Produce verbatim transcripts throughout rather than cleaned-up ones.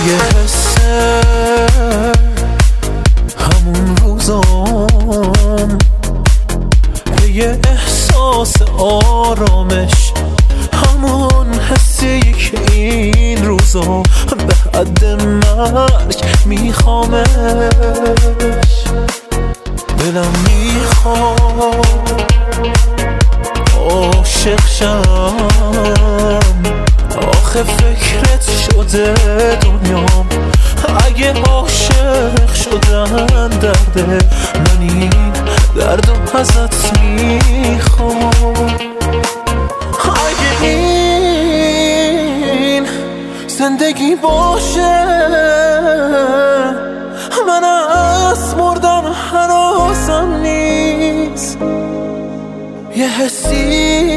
یه حسه همون روزام، به یه احساس آرامش، همون حسی که این روزا به حد مرگ میخوامش. دلم میخواد عاشق شم، آخه فکرت شده دنیام. اگه عاشق شدن درده، من این دردم ازت میخوام. اگه این زندگی باشه، من از مردن هراسم نیست. یه حسی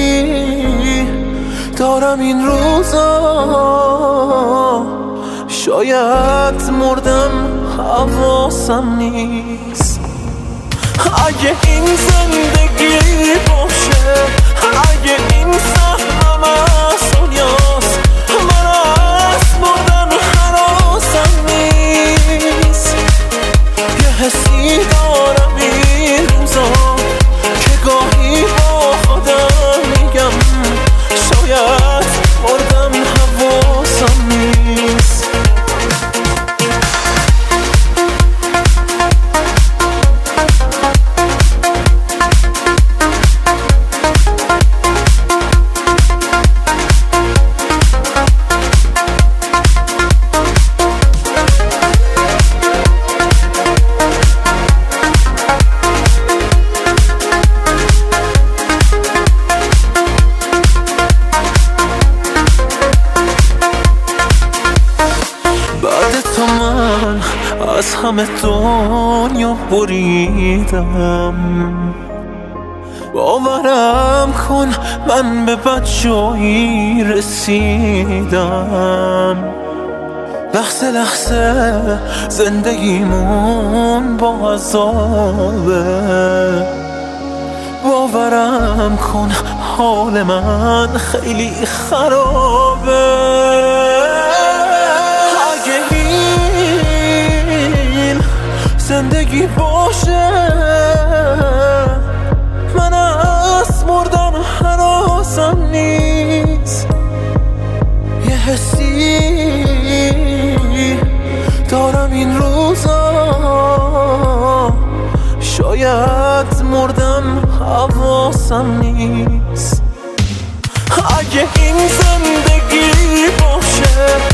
دارم این روزا، شاید مردم حواسم نیست. اگه این زندگی باشه، اگه این سهمم از دنیاست، من از مردن هراسم نیست. یه حسی دارم این روزا که گاهی با خودم میگم شاید مردم حواسم نیست. از همه دنیا بریدم، باورم کن من به بد جایی رسیدم. لحظه لحظه زندگیمون با عذابه، باورم کن حال من خیلی خرابه. زندگی باشه، من از مردن هراسم نیست. یه حسی دارم این روزا، شاید مردم حواسم نیست. اگه این زندگی باشه،